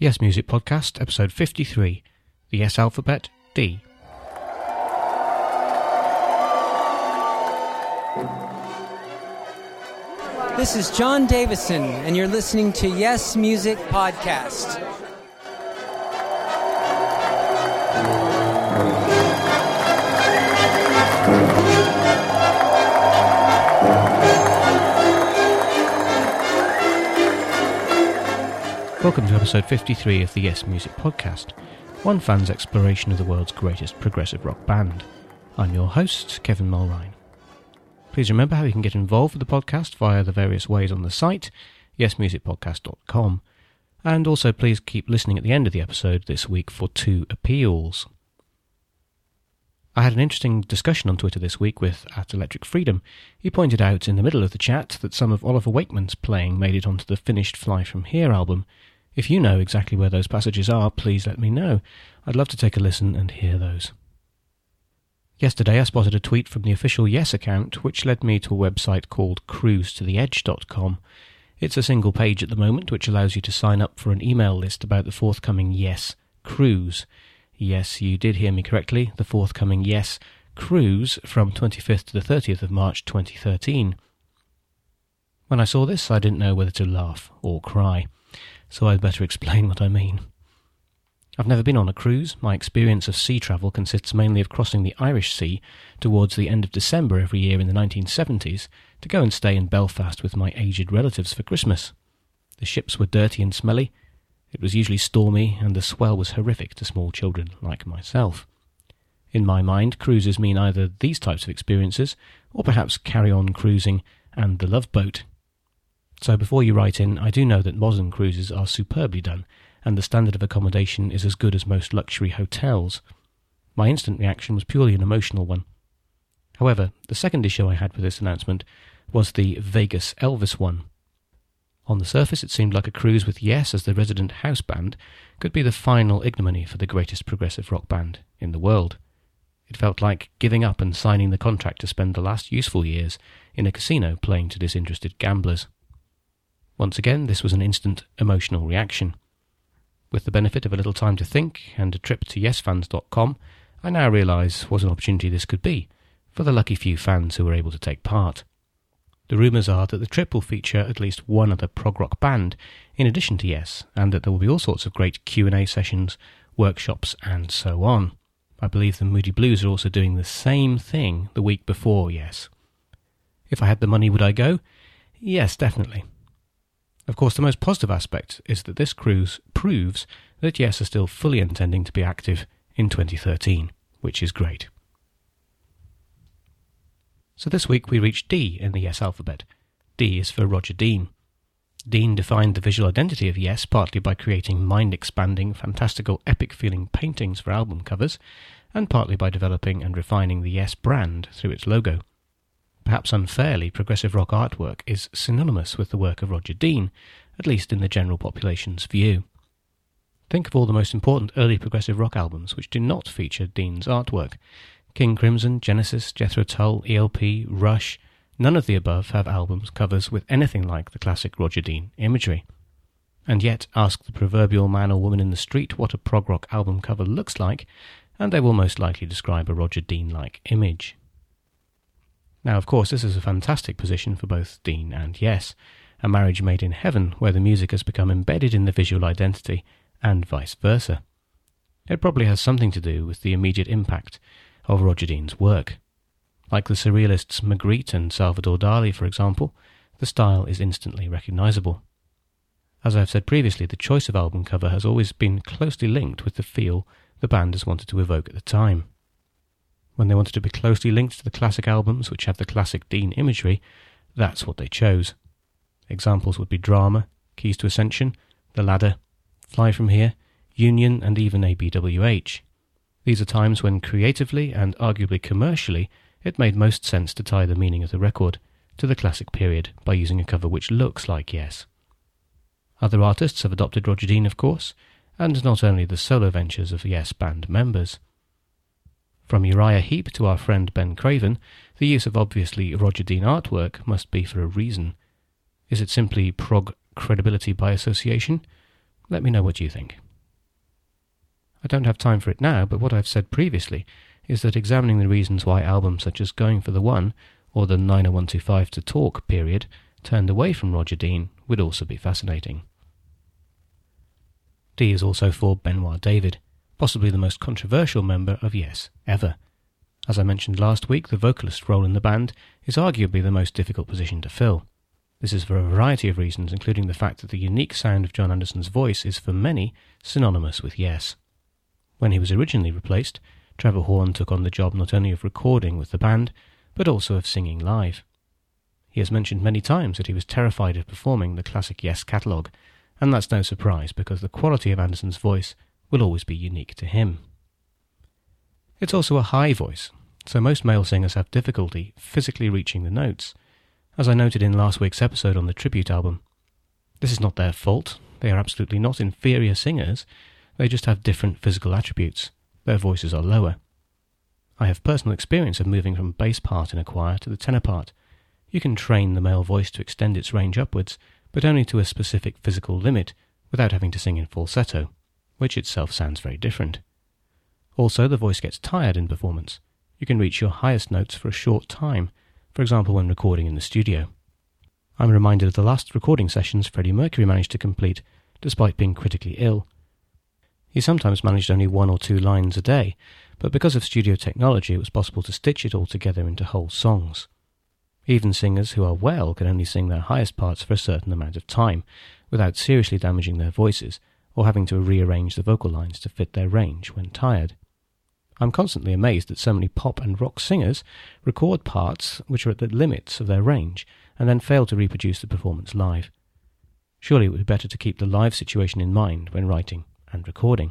Yes Music Podcast, episode 53, the Yes Alphabet, D. This is John Davison, and you're listening to Yes Music Podcast. Welcome to episode 53 of the Yes Music Podcast, one fan's exploration of the world's greatest progressive rock band. I'm your host, Kevin Mulrine. Please remember how you can get involved with the podcast via the various ways on the site, yesmusicpodcast.com, and also please keep listening at the end of the episode this week for 2 appeals. I had an interesting discussion on Twitter this week with @ElectricFreedom. He pointed out in the middle of the chat that some of Oliver Wakeman's playing made it onto the finished Fly From Here album. If you know exactly where those passages are, please let me know. I'd love to take a listen and hear those. Yesterday I spotted a tweet from the official Yes account which led me to a website called cruisetotheedge.com. It's a single page at the moment which allows you to sign up for an email list about the forthcoming Yes cruise. Yes, you did hear me correctly, the forthcoming Yes cruise from 25th to the 30th of March 2013. When I saw this, I didn't know whether to laugh or cry, so I'd better explain what I mean. I've never been on a cruise. My experience of sea travel consists mainly of crossing the Irish Sea towards the end of December every year in the 1970s to go and stay in Belfast with my aged relatives for Christmas. The ships were dirty and smelly. It was usually stormy, and the swell was horrific to small children like myself. In my mind, cruises mean either these types of experiences, or perhaps carry-on cruising and the Love Boat. So before you write in, I do know that modern cruises are superbly done, and the standard of accommodation is as good as most luxury hotels. My instant reaction was purely an emotional one. However, the second issue I had with this announcement was the Vegas Elvis one. On the surface, it seemed like a cruise with Yes as the resident house band could be the final ignominy for the greatest progressive rock band in the world. It felt like giving up and signing the contract to spend the last useful years in a casino playing to disinterested gamblers. Once again, this was an instant emotional reaction. With the benefit of a little time to think and a trip to yesfans.com, I now realise what an opportunity this could be for the lucky few fans who were able to take part. The rumours are that the trip will feature at least one other prog rock band in addition to Yes, and that there will be all sorts of great Q&A sessions, workshops and so on. I believe the Moody Blues are also doing the same thing the week before Yes. If I had the money, would I go? Yes, definitely. Of course, the most positive aspect is that this cruise proves that Yes are still fully intending to be active in 2013, which is great. So this week we reached D in the Yes alphabet. D is for Roger Dean. Dean defined the visual identity of Yes partly by creating mind-expanding, fantastical, epic-feeling paintings for album covers, and partly by developing and refining the Yes brand through its logo. Perhaps unfairly, progressive rock artwork is synonymous with the work of Roger Dean, at least in the general population's view. Think of all the most important early progressive rock albums which do not feature Dean's artwork. King Crimson, Genesis, Jethro Tull, ELP, Rush, none of the above have albums covers with anything like the classic Roger Dean imagery. And yet, ask the proverbial man or woman in the street what a prog rock album cover looks like, and they will most likely describe a Roger Dean-like image. Now, of course, this is a fantastic position for both Dean and Yes, a marriage made in heaven where the music has become embedded in the visual identity, and vice versa. It probably has something to do with the immediate impact of Roger Dean's work. Like the surrealists Magritte and Salvador Dali, for example, the style is instantly recognisable. As I've said previously, the choice of album cover has always been closely linked with the feel the band has wanted to evoke at the time. When they wanted to be closely linked to the classic albums which have the classic Dean imagery, that's what they chose. Examples would be Drama, Keys to Ascension, The Ladder, Fly From Here, Union and even ABWH. These are times when creatively and arguably commercially it made most sense to tie the meaning of the record to the classic period by using a cover which looks like Yes. Other artists have adopted Roger Dean, of course, and not only the solo ventures of Yes band members. From Uriah Heep to our friend Ben Craven, the use of obviously Roger Dean artwork must be for a reason. Is it simply prog credibility by association? Let me know what you think. I don't have time for it now, but what I've said previously is that examining the reasons why albums such as Going for the One or the 90125 to Talk period turned away from Roger Dean would also be fascinating. D is also for Benoit David, possibly the most controversial member of Yes ever. As I mentioned last week, the vocalist role in the band is arguably the most difficult position to fill. This is for a variety of reasons, including the fact that the unique sound of Jon Anderson's voice is for many synonymous with Yes. When he was originally replaced, Trevor Horn took on the job not only of recording with the band, but also of singing live. He has mentioned many times that he was terrified of performing the classic Yes catalogue, and that's no surprise because the quality of Anderson's voice will always be unique to him. It's also a high voice, so most male singers have difficulty physically reaching the notes, as I noted in last week's episode on the tribute album. This is not their fault. They are absolutely not inferior singers. They just have different physical attributes. Their voices are lower. I have personal experience of moving from bass part in a choir to the tenor part. You can train the male voice to extend its range upwards, but only to a specific physical limit, without having to sing in falsetto, which itself sounds very different. Also, the voice gets tired in performance. You can reach your highest notes for a short time, for example when recording in the studio. I'm reminded of the last recording sessions Freddie Mercury managed to complete, despite being critically ill. He sometimes managed only 1 or 2 lines a day, but because of studio technology it was possible to stitch it all together into whole songs. Even singers who are well can only sing their highest parts for a certain amount of time, without seriously damaging their voices, or having to rearrange the vocal lines to fit their range when tired. I'm constantly amazed that so many pop and rock singers record parts which are at the limits of their range, and then fail to reproduce the performance live. Surely it would be better to keep the live situation in mind when writing and recording.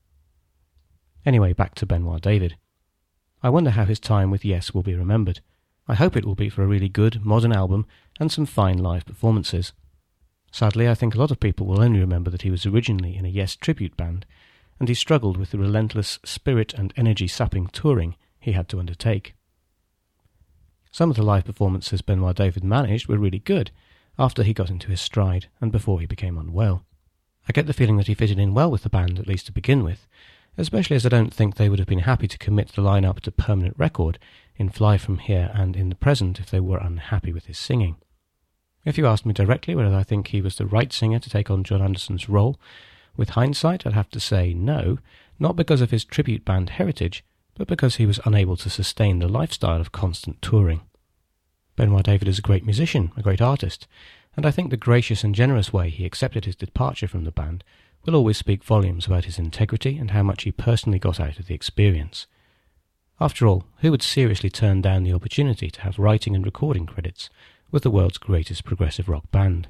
Anyway, back to Benoit David. I wonder how his time with Yes will be remembered. I hope it will be for a really good, modern album and some fine live performances. Sadly, I think a lot of people will only remember that he was originally in a Yes tribute band, and he struggled with the relentless spirit and energy-sapping touring he had to undertake. Some of the live performances Benoit David managed were really good, after he got into his stride and before he became unwell. I get the feeling that he fitted in well with the band, at least to begin with, especially as I don't think they would have been happy to commit the line-up to permanent record in Fly From Here and In the Present if they were unhappy with his singing. If you asked me directly whether I think he was the right singer to take on Jon Anderson's role, with hindsight I'd have to say no, not because of his tribute band heritage, but because he was unable to sustain the lifestyle of constant touring. Benoit David is a great musician, a great artist, and I think the gracious and generous way he accepted his departure from the band will always speak volumes about his integrity and how much he personally got out of the experience. After all, who would seriously turn down the opportunity to have writing and recording credits with the world's greatest progressive rock band?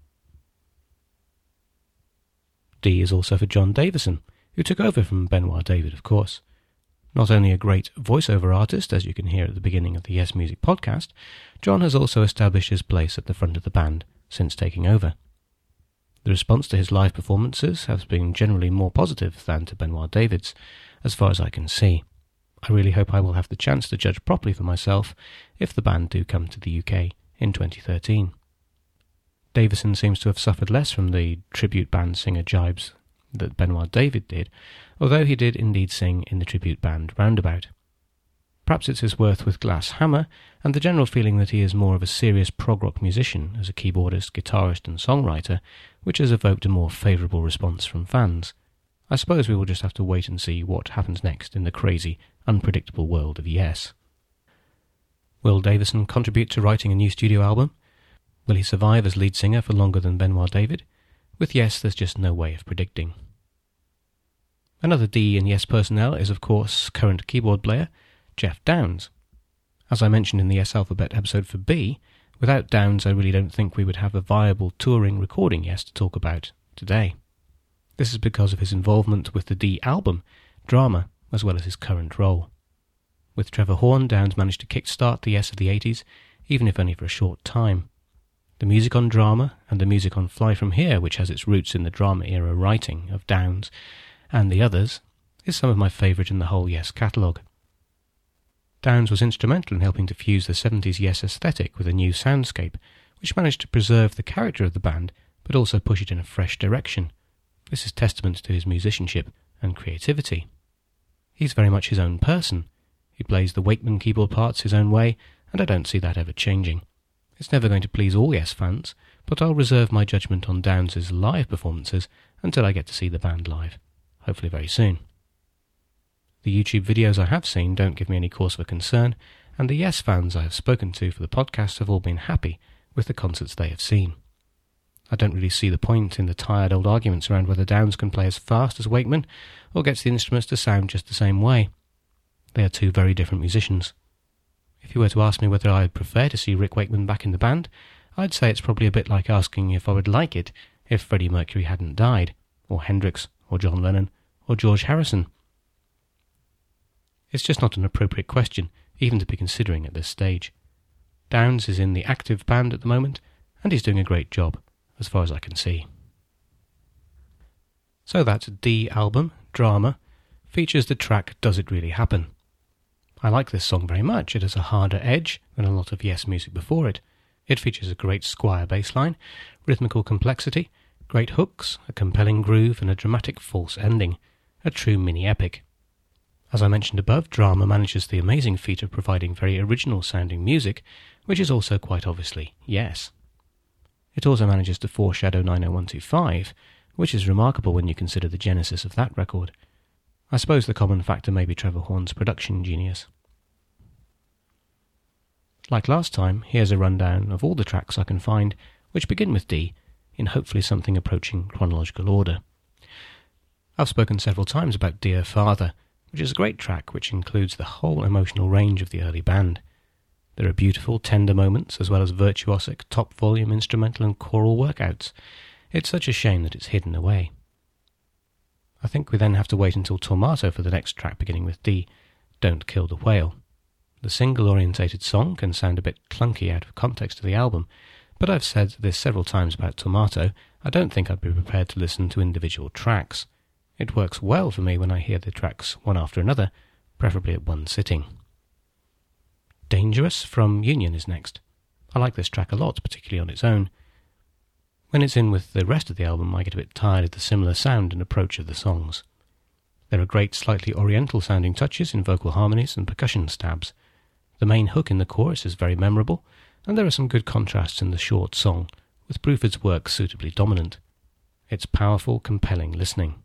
D is also for John Davison, who took over from Benoit David, of course. Not only a great voiceover artist, as you can hear at the beginning of the Yes Music podcast, John has also established his place at the front of the band since taking over. The response to his live performances has been generally more positive than to Benoit David's, as far as I can see. I really hope I will have the chance to judge properly for myself if the band do come to the UK in 2013. Davison seems to have suffered less from the tribute band singer jibes that Benoit David did, although he did indeed sing in the tribute band Roundabout. Perhaps it's his worth with Glass Hammer, and the general feeling that he is more of a serious prog rock musician as a keyboardist, guitarist and songwriter, which has evoked a more favourable response from fans. I suppose we will just have to wait and see what happens next in the crazy, unpredictable world of Yes. Will Davison contribute to writing a new studio album? Will he survive as lead singer for longer than Benoit David? With Yes, there's just no way of predicting. Another D in Yes personnel is, of course, current keyboard player Geoff Downes. As I mentioned in the Yes Alphabet episode for B, without Downes I really don't think we would have a viable touring recording Yes to talk about today. This is because of his involvement with the D album, Drama, as well as his current role. With Trevor Horn, Downes managed to kickstart the Yes of the 80s, even if only for a short time. The music on Drama and the music on Fly From Here, which has its roots in the Drama-era writing of Downes and the others, is some of my favourite in the whole Yes catalogue. Downes was instrumental in helping to fuse the 70s Yes aesthetic with a new soundscape, which managed to preserve the character of the band, but also push it in a fresh direction, This is testament to his musicianship and creativity. He's very much his own person. He plays the Wakeman keyboard parts his own way, and I don't see that ever changing. It's never going to please all Yes fans, but I'll reserve my judgment on Downes' live performances until I get to see the band live, hopefully very soon. The YouTube videos I have seen don't give me any cause for concern, and the Yes fans I have spoken to for the podcast have all been happy with the concerts they have seen. I don't really see the point in the tired old arguments around whether Downes can play as fast as Wakeman or gets the instruments to sound just the same way. They are two very different musicians. If you were to ask me whether I would prefer to see Rick Wakeman back in the band, I'd say it's probably a bit like asking if I would like it if Freddie Mercury hadn't died, or Hendrix, or John Lennon, or George Harrison. It's just not an appropriate question, even to be considering at this stage. Downes is in the active band at the moment, and he's doing a great job, as far as I can see. So that D album, Drama, features the track Does It Really Happen? I like this song very much. It has a harder edge than a lot of Yes music before it. It features a great squire bass line, rhythmical complexity, great hooks, a compelling groove and a dramatic false ending. A true mini-epic. As I mentioned above, Drama manages the amazing feat of providing very original-sounding music, which is also quite obviously Yes. It also manages to foreshadow 90125, which is remarkable when you consider the genesis of that record. I suppose the common factor may be Trevor Horn's production genius. Like last time, here's a rundown of all the tracks I can find, which begin with D, in hopefully something approaching chronological order. I've spoken several times about Dear Father, which is a great track which includes the whole emotional range of the early band. There are beautiful, tender moments, as well as virtuosic, top-volume instrumental and choral workouts. It's such a shame that it's hidden away. I think we then have to wait until Tomato for the next track beginning with D, Don't Kill the Whale. The single-orientated song can sound a bit clunky out of context of the album, but I've said this several times about Tomato, I don't think I'd be prepared to listen to individual tracks. It works well for me when I hear the tracks one after another, preferably at one sitting. Dangerous from Union is next. I like this track a lot, particularly on its own. When it's in with the rest of the album, I get a bit tired of the similar sound and approach of the songs. There are great, slightly oriental-sounding touches in vocal harmonies and percussion stabs. The main hook in the chorus is very memorable, and there are some good contrasts in the short song, with Bruford's work suitably dominant. It's powerful, compelling listening.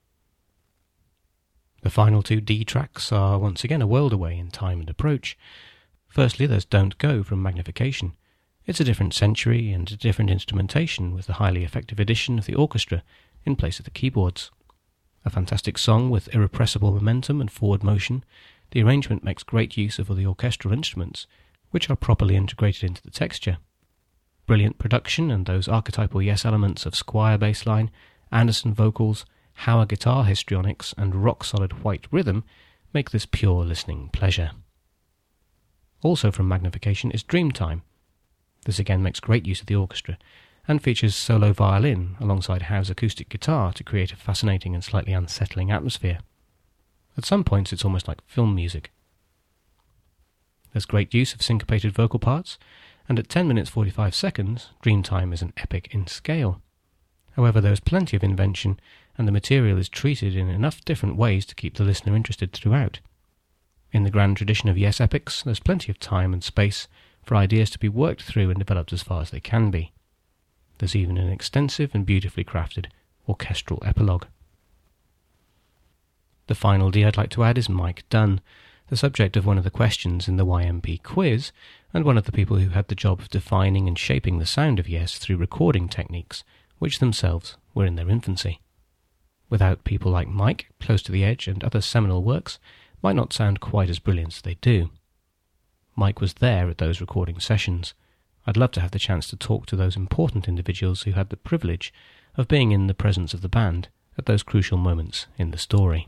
The final two D tracks are once again a world away in time and approach. Firstly, there's Don't Go from Magnification. It's a different century and a different instrumentation with a highly effective addition of the orchestra in place of the keyboards. A fantastic song with irrepressible momentum and forward motion, the arrangement makes great use of all the orchestral instruments, which are properly integrated into the texture. Brilliant production and those archetypal Yes elements of squire bass line, Anderson vocals, Hauer guitar histrionics and rock-solid white rhythm make this pure listening pleasure. Also from Magnification is Dreamtime. This again makes great use of the orchestra, and features solo violin alongside Howe's acoustic guitar to create a fascinating and slightly unsettling atmosphere. At some points it's almost like film music. There's great use of syncopated vocal parts, and at 10 minutes 45 seconds, Dreamtime is an epic in scale. However, there is plenty of invention, and the material is treated in enough different ways to keep the listener interested throughout. In the grand tradition of Yes epics, there's plenty of time and space for ideas to be worked through and developed as far as they can be. There's even an extensive and beautifully crafted orchestral epilogue. The final D I'd like to add is Mike Dunn, the subject of one of the questions in the YMP quiz, and one of the people who had the job of defining and shaping the sound of Yes through recording techniques, which themselves were in their infancy. Without people like Mike, Close to the Edge and other seminal works might not sound quite as brilliant as they do. Mike was there at those recording sessions. I'd love to have the chance to talk to those important individuals who had the privilege of being in the presence of the band at those crucial moments in the story.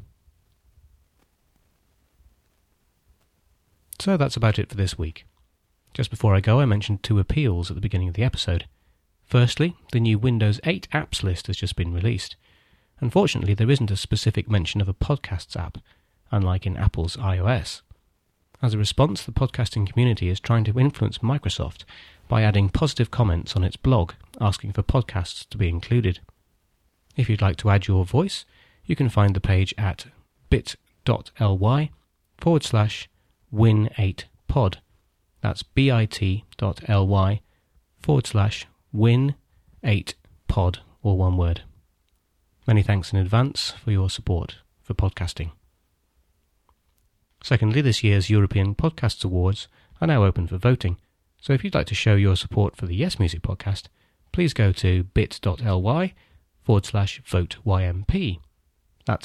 So that's about it for this week. Just before I go, I mentioned two appeals at the beginning of the episode. Firstly, the new Windows 8 apps list has just been released. Unfortunately, there isn't a specific mention of a podcasts app, unlike in Apple's iOS. As a response, the podcasting community is trying to influence Microsoft by adding positive comments on its blog, asking for podcasts to be included. If you'd like to add your voice, you can find the page at bit.ly/win8pod. That's bit.ly/win8pod, all one word. Many thanks in advance for your support for podcasting. Secondly, this year's European Podcasts Awards are now open for voting, so if you'd like to show your support for the Yes Music Podcast, please go to bit.ly/voteYMP. That's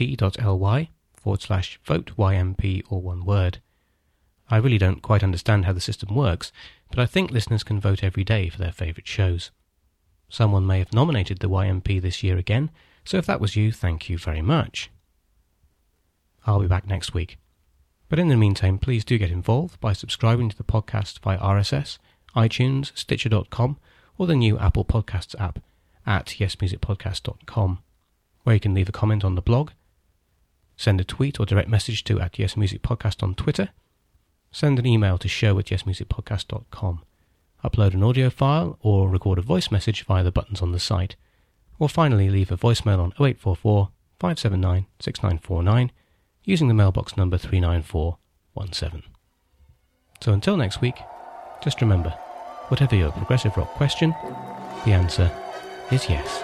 bit.ly/voteYMP, all one word. I really don't quite understand how the system works, but I think listeners can vote every day for their favourite shows. Someone may have nominated the YMP this year again, so if that was you, thank you very much. I'll be back next week. But in the meantime, please do get involved by subscribing to the podcast via RSS, iTunes, Stitcher.com, or the new Apple Podcasts app at yesmusicpodcast.com, where you can leave a comment on the blog, send a tweet or direct message to @yesmusicpodcast on Twitter, send an email to show@yesmusicpodcast.com, upload an audio file or record a voice message via the buttons on the site, or finally leave a voicemail on 0844 579 6949 using the mailbox number 39417. So until next week, just remember, whatever your progressive rock question, the answer is yes.